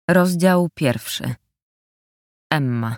Rozdział 1. Emma.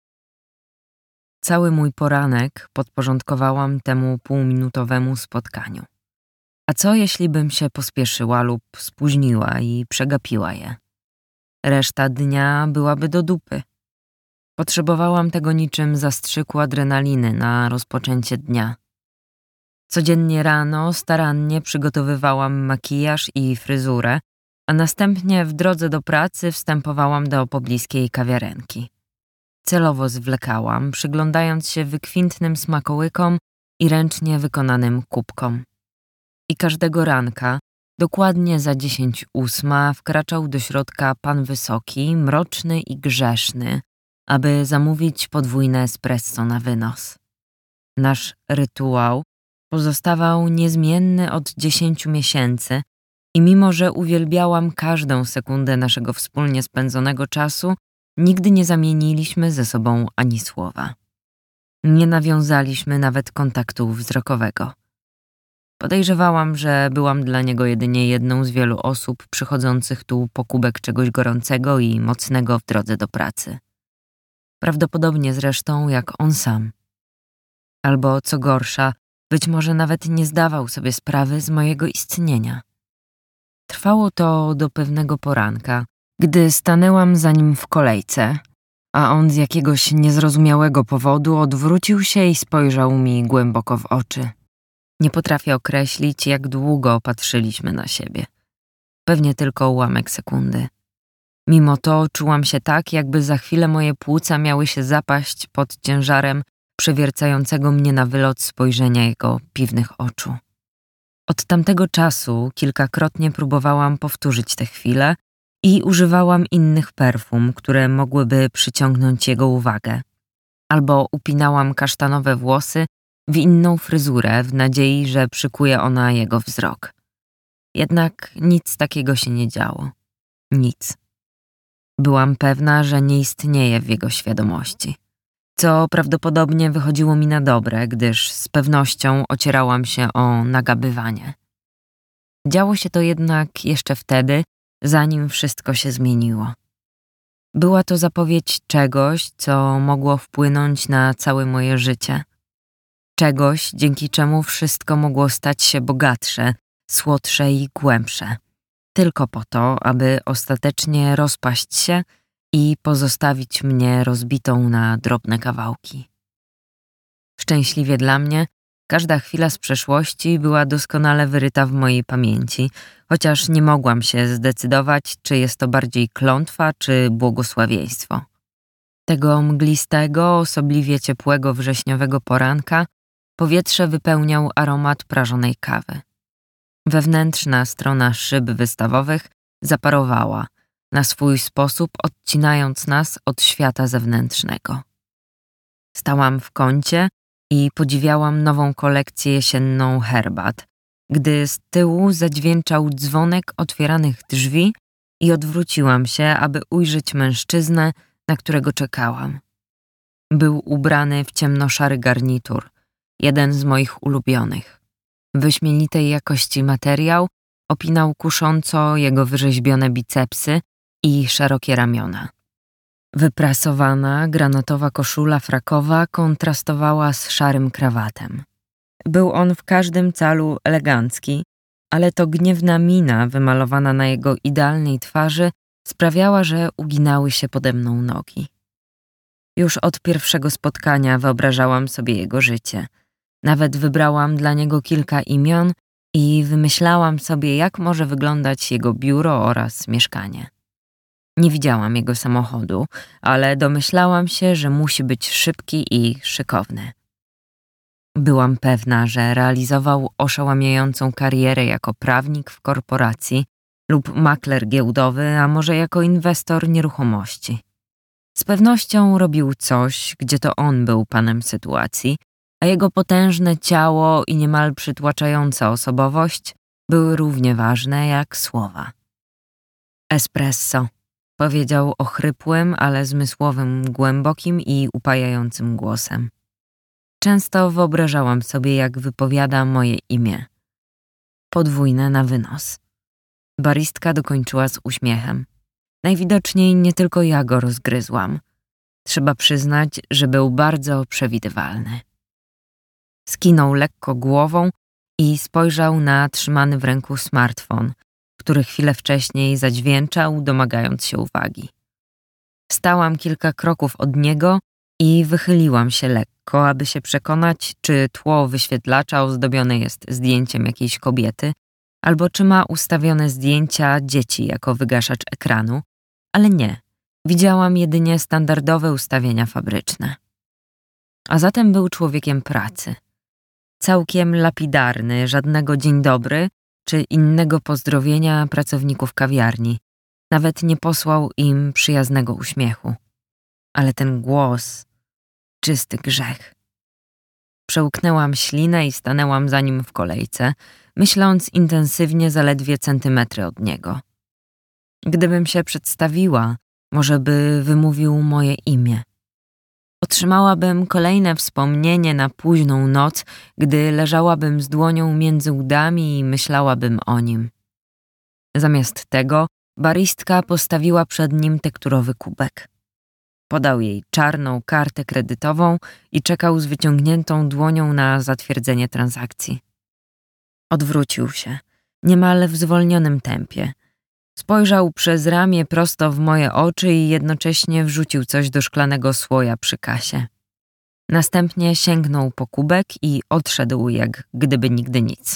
Cały mój poranek podporządkowałam temu półminutowemu spotkaniu. A co jeśli bym się pospieszyła lub spóźniła i przegapiła je? Reszta dnia byłaby do dupy. Potrzebowałam tego niczym zastrzyku adrenaliny na rozpoczęcie dnia. Codziennie rano starannie przygotowywałam makijaż i fryzurę, a następnie w drodze do pracy wstępowałam do pobliskiej kawiarenki. Celowo zwlekałam, przyglądając się wykwintnym smakołykom i ręcznie wykonanym kubkom. I każdego ranka, dokładnie za 10:08, wkraczał do środka pan wysoki, mroczny i grzeszny, aby zamówić podwójne espresso na wynos. Nasz rytuał pozostawał niezmienny od 10 miesięcy i mimo, że uwielbiałam każdą sekundę naszego wspólnie spędzonego czasu, nigdy nie zamieniliśmy ze sobą ani słowa. Nie nawiązaliśmy nawet kontaktu wzrokowego. Podejrzewałam, że byłam dla niego jedynie jedną z wielu osób przychodzących tu po kubek czegoś gorącego i mocnego w drodze do pracy. Prawdopodobnie zresztą jak on sam. Albo co gorsza, być może nawet nie zdawał sobie sprawy z mojego istnienia. Trwało to do pewnego poranka, gdy stanęłam za nim w kolejce, a on z jakiegoś niezrozumiałego powodu odwrócił się i spojrzał mi głęboko w oczy. Nie potrafię określić, jak długo patrzyliśmy na siebie. Pewnie tylko ułamek sekundy. Mimo to czułam się tak, jakby za chwilę moje płuca miały się zapaść pod ciężarem przewiercającego mnie na wylot spojrzenia jego piwnych oczu. Od tamtego czasu kilkakrotnie próbowałam powtórzyć tę chwilę i używałam innych perfum, które mogłyby przyciągnąć jego uwagę. Albo upinałam kasztanowe włosy w inną fryzurę w nadziei, że przykuje ona jego wzrok. Jednak nic takiego się nie działo. Nic. Byłam pewna, że nie istnieje w jego świadomości. Co prawdopodobnie wychodziło mi na dobre, gdyż z pewnością ocierałam się o nagabywanie. Działo się to jednak jeszcze wtedy, zanim wszystko się zmieniło. Była to zapowiedź czegoś, co mogło wpłynąć na całe moje życie. Czegoś, dzięki czemu wszystko mogło stać się bogatsze, słodsze i głębsze. Tylko po to, aby ostatecznie rozpaść się i pozostawić mnie rozbitą na drobne kawałki. Szczęśliwie dla mnie, każda chwila z przeszłości była doskonale wyryta w mojej pamięci, chociaż nie mogłam się zdecydować, czy jest to bardziej klątwa, czy błogosławieństwo. Tego mglistego, osobliwie ciepłego wrześniowego poranka powietrze wypełniał aromat prażonej kawy. Wewnętrzna strona szyb wystawowych zaparowała, na swój sposób odcinając nas od świata zewnętrznego. Stałam w kącie i podziwiałam nową kolekcję jesienną herbat, gdy z tyłu zadźwięczał dzwonek otwieranych drzwi i odwróciłam się, aby ujrzeć mężczyznę, na którego czekałam. Był ubrany w ciemnoszary garnitur, jeden z moich ulubionych. Wyśmienitej jakości materiał opinał kusząco jego wyrzeźbione bicepsy i szerokie ramiona. Wyprasowana, granatowa koszula frakowa kontrastowała z szarym krawatem. Był on w każdym calu elegancki, ale to gniewna mina wymalowana na jego idealnej twarzy sprawiała, że uginały się pode mną nogi. Już od pierwszego spotkania wyobrażałam sobie jego życie. Nawet wybrałam dla niego kilka imion i wymyślałam sobie, jak może wyglądać jego biuro oraz mieszkanie. Nie widziałam jego samochodu, ale domyślałam się, że musi być szybki i szykowny. Byłam pewna, że realizował oszałamiającą karierę jako prawnik w korporacji lub makler giełdowy, a może jako inwestor nieruchomości. Z pewnością robił coś, gdzie to on był panem sytuacji, a jego potężne ciało i niemal przytłaczająca osobowość były równie ważne jak słowa. Espresso, powiedział ochrypłym, ale zmysłowym, głębokim i upajającym głosem. Często wyobrażałam sobie, jak wypowiada moje imię. Podwójne na wynos. Baristka dokończyła z uśmiechem. Najwidoczniej nie tylko ja go rozgryzłam. Trzeba przyznać, że był bardzo przewidywalny. Skinął lekko głową i spojrzał na trzymany w ręku smartfon, który chwilę wcześniej zadźwięczał, domagając się uwagi. Stałam kilka kroków od niego i wychyliłam się lekko, aby się przekonać, czy tło wyświetlacza ozdobione jest zdjęciem jakiejś kobiety, albo czy ma ustawione zdjęcia dzieci jako wygaszacz ekranu, ale nie. Widziałam jedynie standardowe ustawienia fabryczne. A zatem był człowiekiem pracy. Całkiem lapidarny, żadnego dzień dobry czy innego pozdrowienia pracowników kawiarni. Nawet nie posłał im przyjaznego uśmiechu. Ale ten głos, czysty grzech. Przełknęłam ślinę i stanęłam za nim w kolejce, myśląc intensywnie zaledwie centymetry od niego. Gdybym się przedstawiła, może by wymówił moje imię. Otrzymałabym kolejne wspomnienie na późną noc, gdy leżałabym z dłonią między udami i myślałabym o nim. Zamiast tego baristka postawiła przed nim tekturowy kubek. Podał jej czarną kartę kredytową i czekał z wyciągniętą dłonią na zatwierdzenie transakcji. Odwrócił się, niemal w zwolnionym tempie. Spojrzał przez ramię prosto w moje oczy i jednocześnie wrzucił coś do szklanego słoja przy kasie. Następnie sięgnął po kubek i odszedł jak gdyby nigdy nic.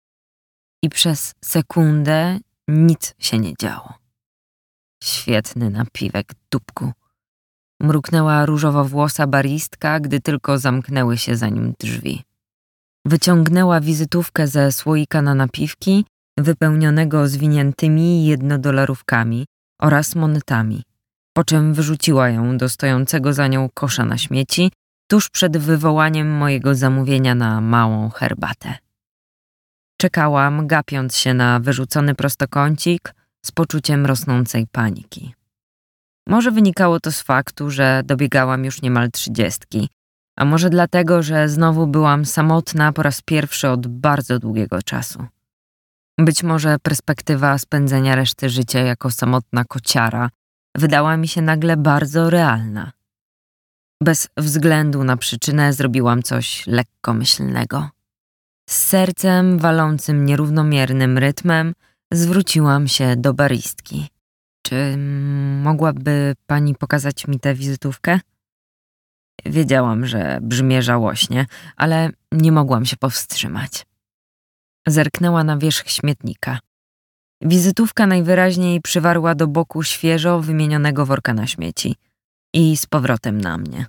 I przez sekundę nic się nie działo. Świetny napiwek, dupku. Mruknęła różowowłosa baristka, gdy tylko zamknęły się za nim drzwi. Wyciągnęła wizytówkę ze słoika na napiwki, wypełnionego zwiniętymi jednodolarówkami oraz monetami, po czym wyrzuciła ją do stojącego za nią kosza na śmieci tuż przed wywołaniem mojego zamówienia na małą herbatę. Czekałam, gapiąc się na wyrzucony prostokącik z poczuciem rosnącej paniki. Może wynikało to z faktu, że dobiegałam już niemal 30, a może dlatego, że znowu byłam samotna po raz pierwszy od bardzo długiego czasu. Być może perspektywa spędzenia reszty życia jako samotna kociara wydała mi się nagle bardzo realna. Bez względu na przyczynę zrobiłam coś lekkomyślnego. Z sercem walącym nierównomiernym rytmem zwróciłam się do baristki. Czy mogłaby pani pokazać mi tę wizytówkę? Wiedziałam, że brzmi żałośnie, ale nie mogłam się powstrzymać. Zerknęła na wierzch śmietnika. Wizytówka najwyraźniej przywarła do boku świeżo wymienionego worka na śmieci i z powrotem na mnie.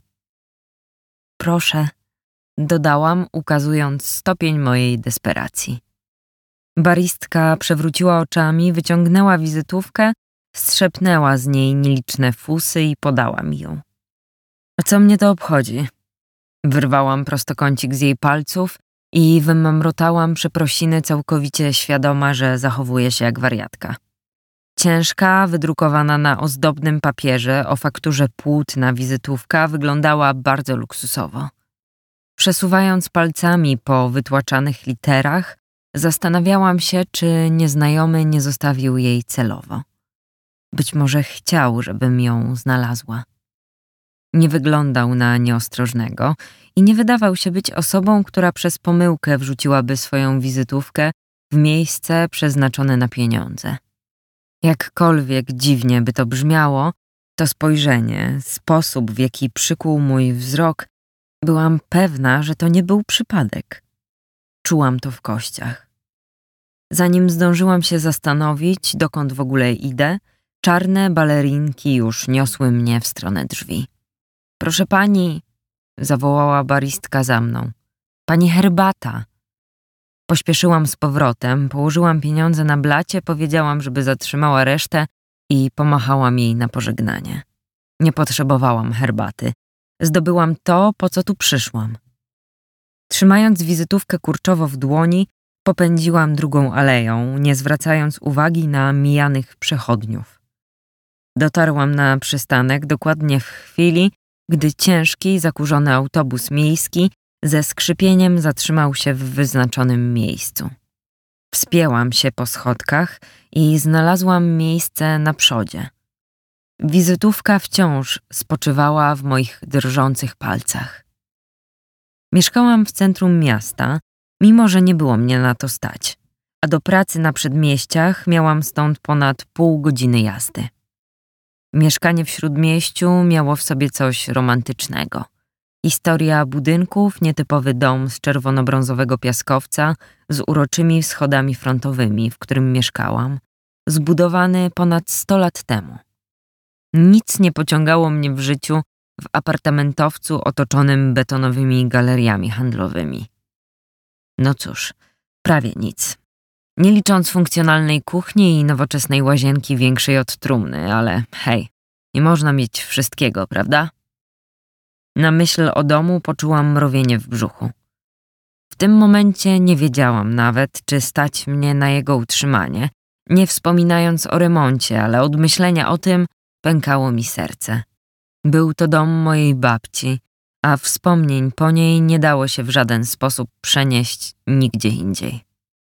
Proszę, dodałam, ukazując stopień mojej desperacji. Baristka przewróciła oczami, wyciągnęła wizytówkę, strzepnęła z niej nieliczne fusy i podała mi ją. A co mnie to obchodzi? Wyrwałam prostokącik z jej palców i wymamrotałam przeprosiny, całkowicie świadoma, że zachowuje się jak wariatka. Ciężka, wydrukowana na ozdobnym papierze o fakturze płótna wizytówka wyglądała bardzo luksusowo. Przesuwając palcami po wytłaczanych literach, zastanawiałam się, czy nieznajomy nie zostawił jej celowo. Być może chciał, żebym ją znalazła. Nie wyglądał na nieostrożnego i nie wydawał się być osobą, która przez pomyłkę wrzuciłaby swoją wizytówkę w miejsce przeznaczone na pieniądze. Jakkolwiek dziwnie by to brzmiało, to spojrzenie, sposób, w jaki przykuł mój wzrok, byłam pewna, że to nie był przypadek. Czułam to w kościach. Zanim zdążyłam się zastanowić, dokąd w ogóle idę, czarne balerinki już niosły mnie w stronę drzwi. Proszę pani, zawołała baristka za mną. Pani herbata. Pośpieszyłam z powrotem, położyłam pieniądze na blacie, powiedziałam, żeby zatrzymała resztę i pomachałam jej na pożegnanie. Nie potrzebowałam herbaty. Zdobyłam to, po co tu przyszłam. Trzymając wizytówkę kurczowo w dłoni, popędziłam drugą aleją, nie zwracając uwagi na mijanych przechodniów. Dotarłam na przystanek dokładnie w chwili, gdy ciężki, zakurzony autobus miejski ze skrzypieniem zatrzymał się w wyznaczonym miejscu. Wspięłam się po schodkach i znalazłam miejsce na przodzie. Wizytówka wciąż spoczywała w moich drżących palcach. Mieszkałam w centrum miasta, mimo że nie było mnie na to stać, a do pracy na przedmieściach miałam stąd ponad pół godziny jazdy. Mieszkanie w śródmieściu miało w sobie coś romantycznego. Historia budynków, nietypowy dom z czerwono-brązowego piaskowca z uroczymi schodami frontowymi, w którym mieszkałam, zbudowany ponad 100 lat temu. Nic nie pociągało mnie w życiu w apartamentowcu otoczonym betonowymi galeriami handlowymi. No cóż, prawie nic. Nie licząc funkcjonalnej kuchni i nowoczesnej łazienki większej od trumny, ale hej, nie można mieć wszystkiego, prawda? Na myśl o domu poczułam mrowienie w brzuchu. W tym momencie nie wiedziałam nawet, czy stać mnie na jego utrzymanie, nie wspominając o remoncie, ale od myślenia o tym pękało mi serce. Był to dom mojej babci, a wspomnień po niej nie dało się w żaden sposób przenieść nigdzie indziej.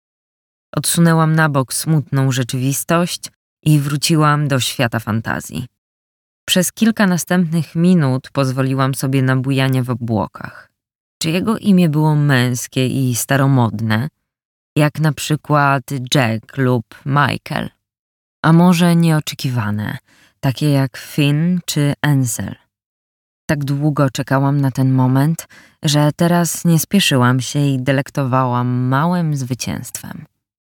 Odsunęłam na bok smutną rzeczywistość i wróciłam do świata fantazji. Przez kilka następnych minut pozwoliłam sobie na bujanie w obłokach. Czy jego imię było męskie i staromodne, jak na przykład Jack lub Michael? A może nieoczekiwane, takie jak Finn czy Ansel? Tak długo czekałam na ten moment, że teraz nie spieszyłam się i delektowałam małym zwycięstwem.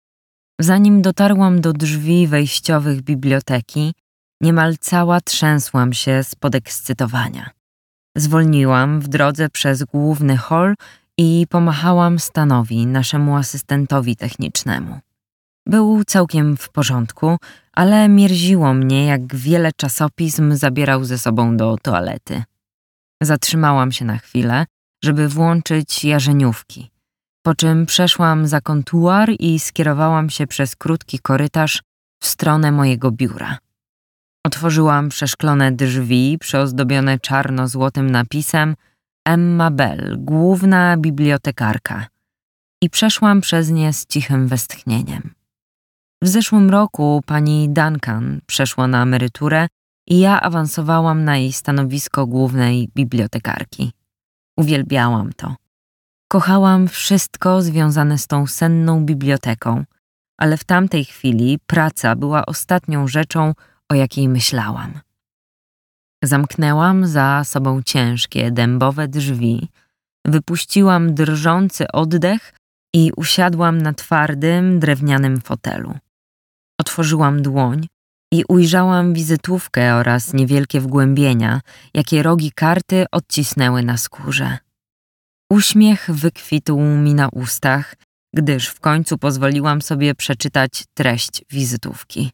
Zanim dotarłam do drzwi wejściowych biblioteki, niemal cała trzęsłam się z podekscytowania. Zwolniłam w drodze przez główny hol i pomachałam Stanowi, naszemu asystentowi technicznemu. Był całkiem w porządku, ale mierziło mnie, jak wiele czasopism zabierał ze sobą do toalety. Zatrzymałam się na chwilę, żeby włączyć jarzeniówki, po czym przeszłam za kontuar i skierowałam się przez krótki korytarz w stronę mojego biura. Otworzyłam przeszklone drzwi przyozdobione czarno-złotym napisem Emma Bell, główna bibliotekarka, i przeszłam przez nie z cichym westchnieniem. W zeszłym roku pani Duncan przeszła na emeryturę i ja awansowałam na jej stanowisko głównej bibliotekarki. Uwielbiałam to. Kochałam wszystko związane z tą senną biblioteką, ale w tamtej chwili praca była ostatnią rzeczą, o jakiej myślałam. Zamknęłam za sobą ciężkie, dębowe drzwi, wypuściłam drżący oddech i usiadłam na twardym, drewnianym fotelu. Otworzyłam dłoń i ujrzałam wizytówkę oraz niewielkie wgłębienia, jakie rogi karty odcisnęły na skórze. Uśmiech wykwitł mi na ustach, gdyż w końcu pozwoliłam sobie przeczytać treść wizytówki.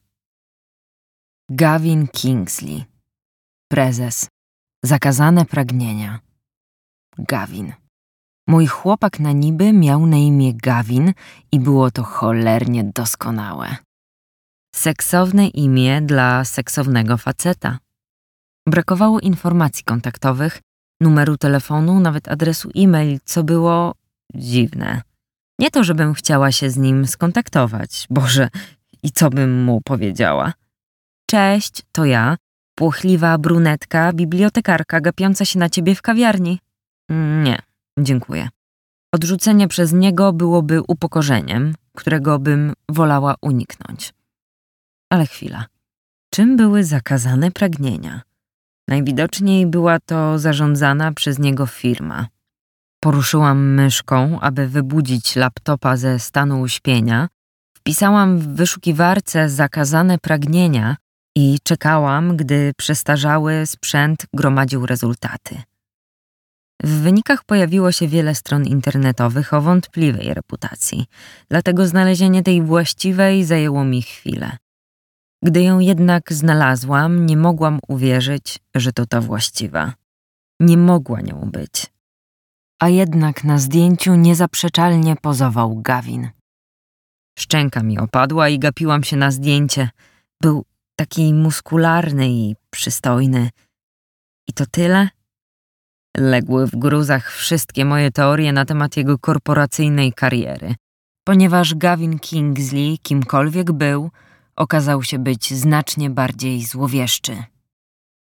Gavin Kingsley. Prezes. Zakazane pragnienia. Gavin. Mój chłopak na niby miał na imię Gavin i było to cholernie doskonałe. Seksowne imię dla seksownego faceta. Brakowało informacji kontaktowych, numeru telefonu, nawet adresu e-mail, co było dziwne. Nie to, żebym chciała się z nim skontaktować. Boże, i co bym mu powiedziała? Cześć, to ja, płochliwa brunetka, bibliotekarka gapiąca się na ciebie w kawiarni. Nie, dziękuję. Odrzucenie przez niego byłoby upokorzeniem, którego bym wolała uniknąć. Ale chwila. Czym były zakazane pragnienia? Najwidoczniej była to zarządzana przez niego firma. Poruszyłam myszką, aby wybudzić laptopa ze stanu uśpienia, wpisałam w wyszukiwarce zakazane pragnienia i czekałam, gdy przestarzały sprzęt gromadził rezultaty. W wynikach pojawiło się wiele stron internetowych o wątpliwej reputacji, dlatego znalezienie tej właściwej zajęło mi chwilę. Gdy ją jednak znalazłam, nie mogłam uwierzyć, że to ta właściwa. Nie mogła nią być. A jednak na zdjęciu niezaprzeczalnie pozował Gavin. Szczęka mi opadła i gapiłam się na zdjęcie. Był taki muskularny i przystojny. I to tyle? Legły w gruzach wszystkie moje teorie na temat jego korporacyjnej kariery, ponieważ Gavin Kingsley, kimkolwiek był, okazał się być znacznie bardziej złowieszczy.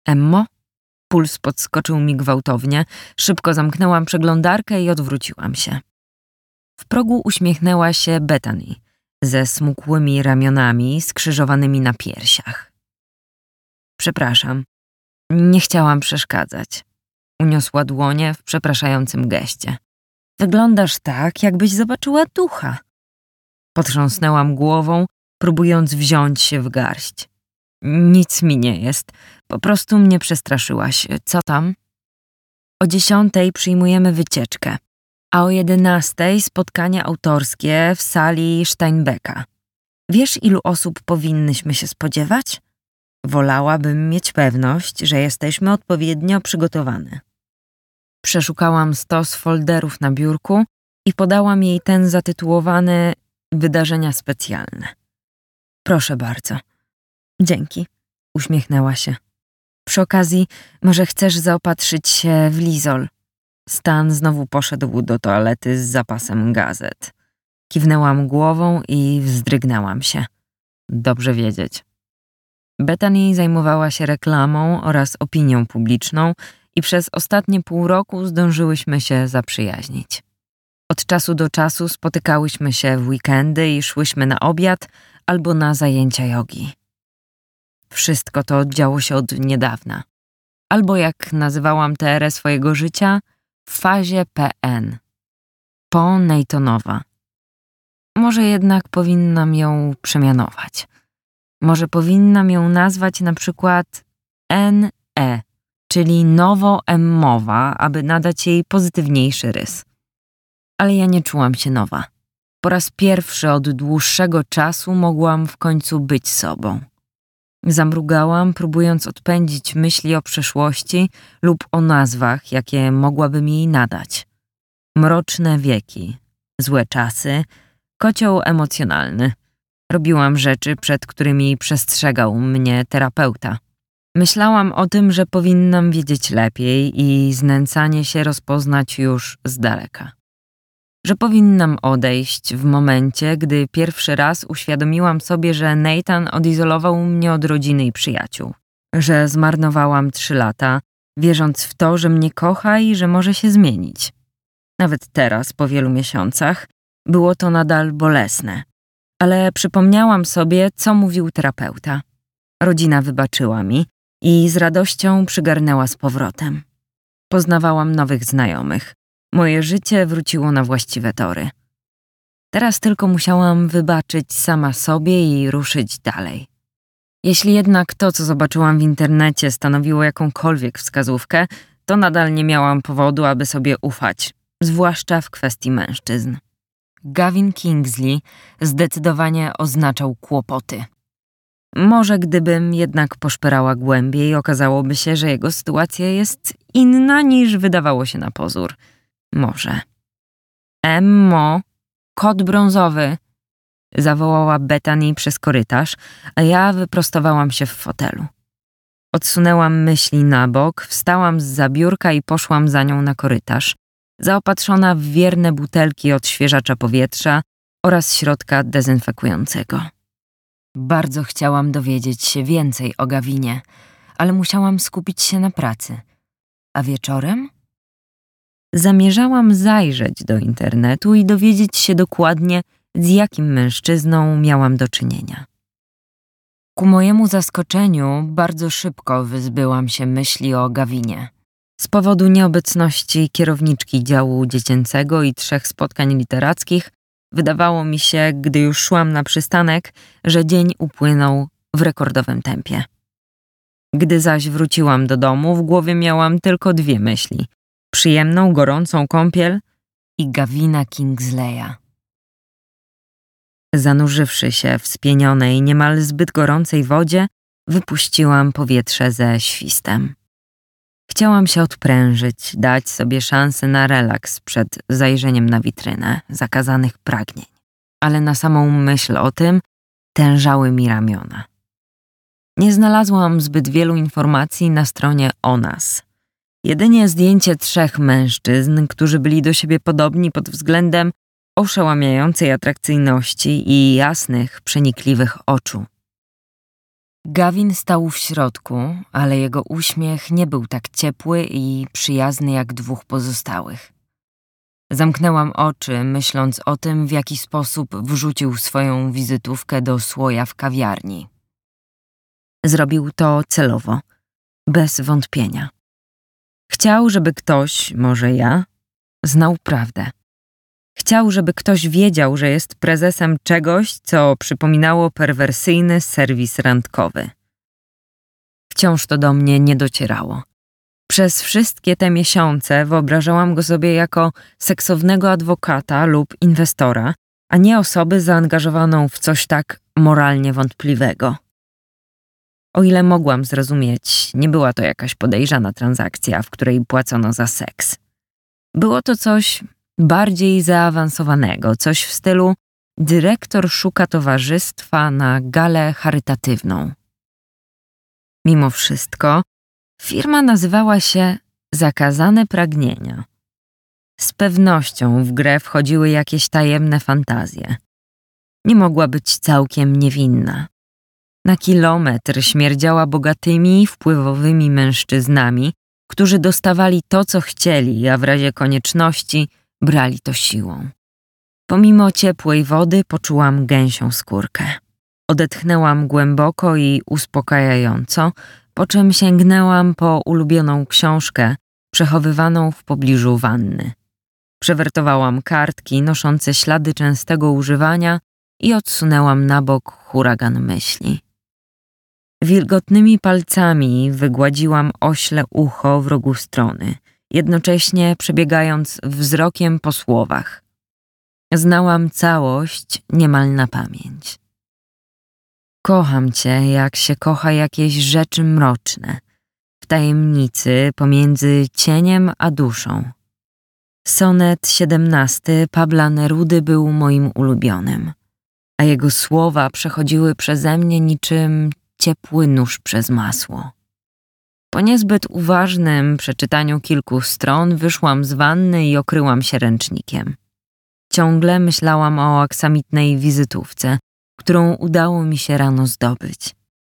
Emmo? Puls podskoczył mi gwałtownie, szybko zamknęłam przeglądarkę i odwróciłam się. W progu uśmiechnęła się Bethany ze smukłymi ramionami skrzyżowanymi na piersiach. Przepraszam, nie chciałam przeszkadzać. Uniosła dłonie w przepraszającym geście. Wyglądasz tak, jakbyś zobaczyła ducha. Potrząsnęłam głową, próbując wziąć się w garść. Nic mi nie jest, po prostu mnie przestraszyłaś. Co tam? O 10 przyjmujemy wycieczkę, a o 11 spotkanie autorskie w sali Steinbecka. Wiesz, ilu osób powinnyśmy się spodziewać? Wolałabym mieć pewność, że jesteśmy odpowiednio przygotowane. Przeszukałam stos folderów na biurku i podałam jej ten zatytułowany Wydarzenia specjalne. Proszę bardzo. Dzięki, uśmiechnęła się. Przy okazji, może chcesz zaopatrzyć się w lizol? Stan znowu poszedł do toalety z zapasem gazet. Kiwnęłam głową i wzdrygnęłam się. Dobrze wiedzieć. Bethany zajmowała się reklamą oraz opinią publiczną i przez ostatnie pół roku zdążyłyśmy się zaprzyjaźnić. Od czasu do czasu spotykałyśmy się w weekendy i szłyśmy na obiad albo na zajęcia jogi. Wszystko to działo się od niedawna. Albo jak nazywałam tę erę swojego życia, w fazie PN. Po Natanowa. Może jednak powinnam ją przemianować. Może powinnam ją nazwać na przykład NE, czyli nowo-emmowa, aby nadać jej pozytywniejszy rys. Ale ja nie czułam się nowa. Po raz pierwszy od dłuższego czasu mogłam w końcu być sobą. Zamrugałam, próbując odpędzić myśli o przeszłości lub o nazwach, jakie mogłabym jej nadać. Mroczne wieki, złe czasy, kocioł emocjonalny. Robiłam rzeczy, przed którymi przestrzegał mnie terapeuta. Myślałam o tym, że powinnam wiedzieć lepiej i znęcanie się rozpoznać już z daleka. Że powinnam odejść w momencie, gdy pierwszy raz uświadomiłam sobie, że Nathan odizolował mnie od rodziny i przyjaciół. Że zmarnowałam 3 lata, wierząc w to, że mnie kocha i że może się zmienić. Nawet teraz, po wielu miesiącach, było to nadal bolesne. Ale przypomniałam sobie, co mówił terapeuta. Rodzina wybaczyła mi i z radością przygarnęła z powrotem. Poznawałam nowych znajomych. Moje życie wróciło na właściwe tory. Teraz tylko musiałam wybaczyć sama sobie i ruszyć dalej. Jeśli jednak to, co zobaczyłam w internecie, stanowiło jakąkolwiek wskazówkę, to nadal nie miałam powodu, aby sobie ufać, zwłaszcza w kwestii mężczyzn. Gavin Kingsley zdecydowanie oznaczał kłopoty. Może gdybym jednak poszperała głębiej, okazałoby się, że jego sytuacja jest inna niż wydawało się na pozór. Może. Emmo, kot brązowy, zawołała Bethany przez korytarz, a ja wyprostowałam się w fotelu. Odsunęłam myśli na bok, wstałam zza biurka i poszłam za nią na korytarz, zaopatrzona w wierne butelki odświeżacza powietrza oraz środka dezynfekującego. Bardzo chciałam dowiedzieć się więcej o Gavinie, ale musiałam skupić się na pracy. A wieczorem? Zamierzałam zajrzeć do internetu i dowiedzieć się dokładnie, z jakim mężczyzną miałam do czynienia. Ku mojemu zaskoczeniu bardzo szybko wyzbyłam się myśli o Gavinie. Z powodu nieobecności kierowniczki działu dziecięcego i 3 spotkań literackich wydawało mi się, gdy już szłam na przystanek, że dzień upłynął w rekordowym tempie. Gdy zaś wróciłam do domu, w głowie miałam tylko 2 myśli. Przyjemną, gorącą kąpiel i Gavina Kingsleya. Zanurzywszy się w spienionej, niemal zbyt gorącej wodzie, wypuściłam powietrze ze świstem. Chciałam się odprężyć, dać sobie szansę na relaks przed zajrzeniem na witrynę zakazanych pragnień. Ale na samą myśl o tym tężały mi ramiona. Nie znalazłam zbyt wielu informacji na stronie o nas. Jedynie zdjęcie 3 mężczyzn, którzy byli do siebie podobni pod względem oszałamiającej atrakcyjności i jasnych, przenikliwych oczu. Gavin stał w środku, ale jego uśmiech nie był tak ciepły i przyjazny jak dwóch pozostałych. Zamknęłam oczy, myśląc o tym, w jaki sposób wrzucił swoją wizytówkę do słoja w kawiarni. Zrobił to celowo, bez wątpienia. Chciał, żeby ktoś, może ja, znał prawdę. Chciał, żeby ktoś wiedział, że jest prezesem czegoś, co przypominało perwersyjny serwis randkowy. Wciąż to do mnie nie docierało. Przez wszystkie te miesiące wyobrażałam go sobie jako seksownego adwokata lub inwestora, a nie osoby zaangażowaną w coś tak moralnie wątpliwego. O ile mogłam zrozumieć, nie była to jakaś podejrzana transakcja, w której płacono za seks. Było to coś bardziej zaawansowanego, coś w stylu dyrektor szuka towarzystwa na galę charytatywną. Mimo wszystko firma nazywała się Zakazane Pragnienia. Z pewnością w grę wchodziły jakieś tajemne fantazje. Nie mogła być całkiem niewinna. Na kilometr śmierdziała bogatymi, wpływowymi mężczyznami, którzy dostawali to, co chcieli, a w razie konieczności brali to siłą. Pomimo ciepłej wody poczułam gęsią skórkę. Odetchnęłam głęboko i uspokajająco, po czym sięgnęłam po ulubioną książkę przechowywaną w pobliżu wanny. Przewertowałam kartki noszące ślady częstego używania i odsunęłam na bok huragan myśli. Wilgotnymi palcami wygładziłam ośle ucho w rogu strony, jednocześnie przebiegając wzrokiem po słowach. Znałam całość niemal na pamięć. Kocham cię, jak się kocha jakieś rzeczy mroczne, w tajemnicy pomiędzy cieniem a duszą. Sonet 17 Pabla Nerudy był moim ulubionym, a jego słowa przechodziły przeze mnie niczym ciepły nóż przez masło. Po niezbyt uważnym przeczytaniu kilku stron wyszłam z wanny i okryłam się ręcznikiem. Ciągle myślałam o aksamitnej wizytówce, którą udało mi się rano zdobyć.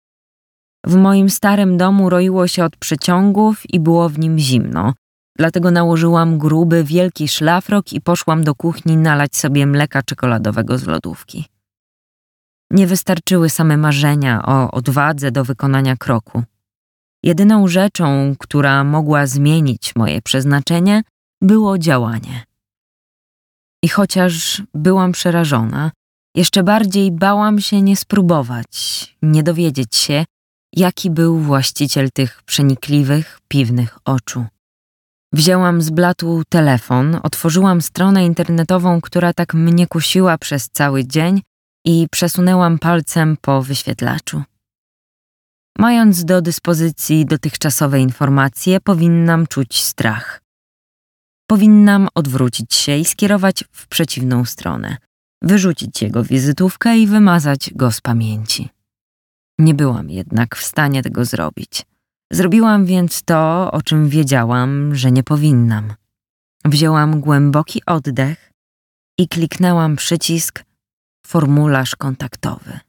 W moim starym domu roiło się od przeciągów i było w nim zimno, dlatego nałożyłam gruby, wielki szlafrok i poszłam do kuchni nalać sobie mleka czekoladowego z lodówki. Nie wystarczyły same marzenia o odwadze do wykonania kroku. Jedyną rzeczą, która mogła zmienić moje przeznaczenie, było działanie. I chociaż byłam przerażona, jeszcze bardziej bałam się nie spróbować, nie dowiedzieć się, jaki był właściciel tych przenikliwych, piwnych oczu. Wzięłam z blatu telefon, otworzyłam stronę internetową, która tak mnie kusiła przez cały dzień i przesunęłam palcem po wyświetlaczu. Mając do dyspozycji dotychczasowe informacje, powinnam czuć strach. Powinnam odwrócić się i skierować w przeciwną stronę, wyrzucić jego wizytówkę i wymazać go z pamięci. Nie byłam jednak w stanie tego zrobić. Zrobiłam więc to, o czym wiedziałam, że nie powinnam. Wzięłam głęboki oddech i kliknęłam przycisk formularz kontaktowy.